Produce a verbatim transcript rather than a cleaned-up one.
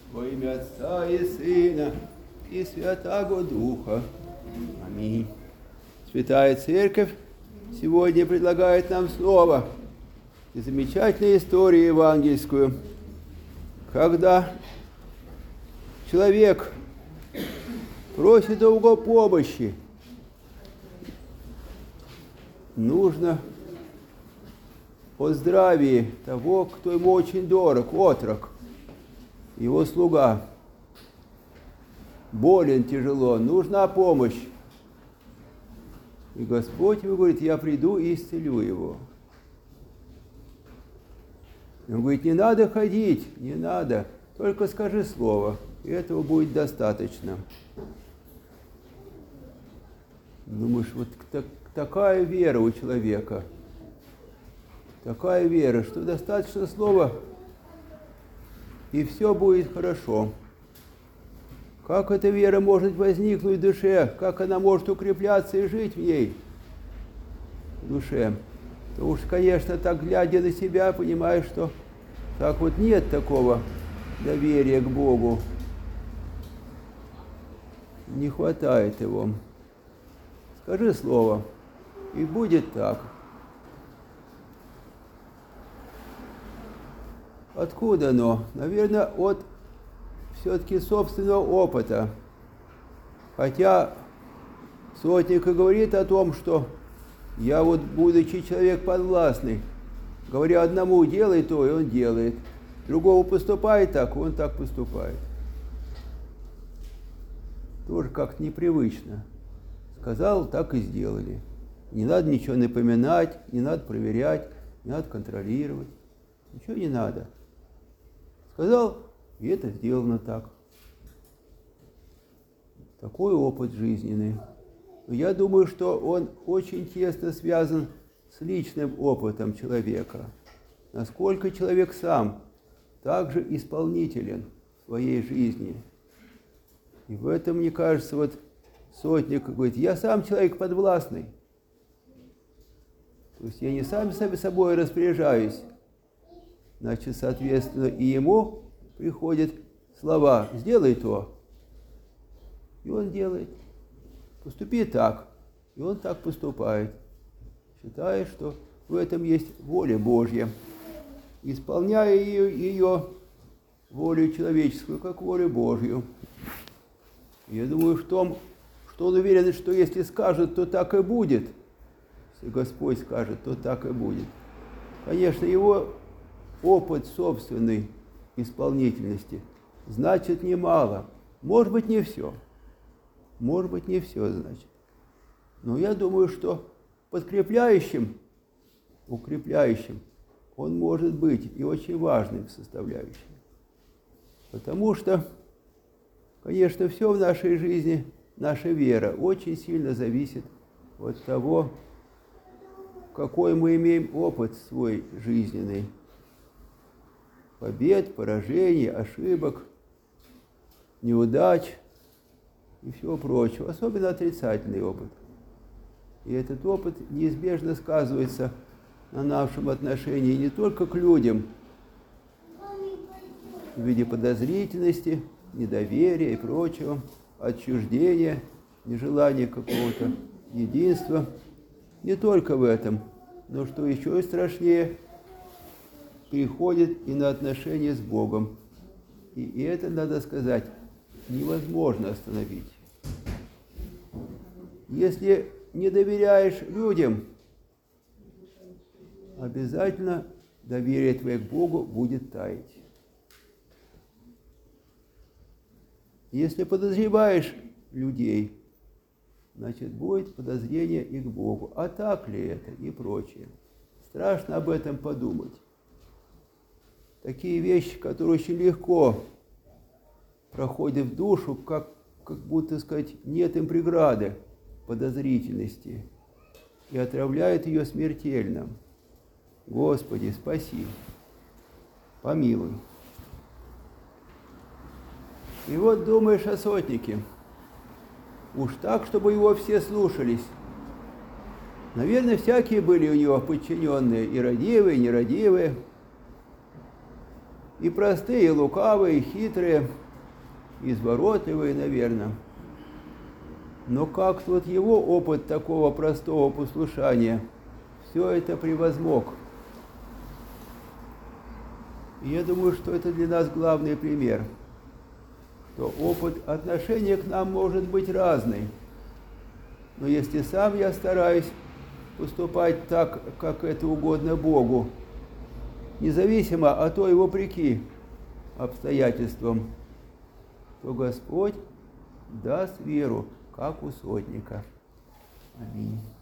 Во имя Отца и Сына и Святаго Духа. Аминь. Святая Церковь сегодня предлагает нам слово и замечательную историю евангельскую, когда человек просит у Бога помощи. Нужно о здравии того, кто ему очень дорог, отрок, его слуга. Болен тяжело, нужна помощь. И Господь ему говорит: я приду и исцелю его. И он говорит: не надо ходить, не надо, только скажи слово, и этого будет достаточно. Думаешь, вот так, такая вера у человека, такая вера, что достаточно слова, и все будет хорошо. Как эта вера может возникнуть в душе, как она может укрепляться и жить в ней, в душе? То уж, конечно, так глядя на себя, понимаешь, что так вот нет такого доверия к Богу. Не хватает его. Скажи слово, и будет так. Откуда оно? Наверное, от все-таки собственного опыта. Хотя сотник и говорит о том, что я вот, будучи человек подвластный, говорю одному делай то, и он делает. Другому поступает так, он так поступает. Тоже как-то непривычно. Сказал, так и сделали. Не надо ничего напоминать, не надо проверять, не надо контролировать. Ничего не надо. Сказал, и это сделано так. Такой опыт жизненный. Но я думаю, что он очень тесно связан с личным опытом человека. Насколько человек сам также исполнителен в своей жизни. И в этом, мне кажется, вот сотник говорит: я сам человек подвластный. То есть я не сам собой распоряжаюсь. Значит, соответственно, и ему приходят слова: сделай то. И он делает. Поступи так. И он так поступает. Считая, что в этом есть воля Божья. Исполняя ее, ее волю человеческую, как волю Божью. Я думаю, в том, что он уверен, что если скажет, то так и будет. Если Господь скажет, то так и будет. Конечно, его опыт собственной исполнительности значит немало. Может быть, не все. Может быть, не все значит. Но я думаю, что подкрепляющим, укрепляющим он может быть и очень важным составляющим. Потому что, конечно, все в нашей жизни, наша вера очень сильно зависит от того, какой мы имеем опыт свой жизненный. Побед, поражений, ошибок, неудач и всего прочего. Особенно отрицательный опыт. И этот опыт неизбежно сказывается на нашем отношении не только к людям в виде подозрительности, недоверия и прочего, отчуждения, нежелания какого-то единства. Не только в этом, но что еще и страшнее, переходит и на отношения с Богом. И это, надо сказать, невозможно остановить. Если не доверяешь людям, обязательно доверие твое к Богу будет таять. Если подозреваешь людей, значит, будет подозрение и к Богу. А так ли это и прочее. Страшно об этом подумать. Такие вещи, которые очень легко проходят в душу, как, как будто сказать, нет им преграды подозрительности и отравляют ее смертельно. Господи, спаси, помилуй. И вот думаешь о сотнике. Уж так, чтобы его все слушались. Наверное, всякие были у него подчиненные, и радивые, и нерадивые. И простые, и лукавые, и хитрые, и изворотливые, наверное. Но как вот его опыт такого простого послушания все это превозмог? И я думаю, что это для нас главный пример, что опыт отношения к нам может быть разный. Но если сам я стараюсь поступать так, как это угодно Богу, независимо от той вопреки обстоятельствам, то Господь даст веру, как у сотника. Аминь.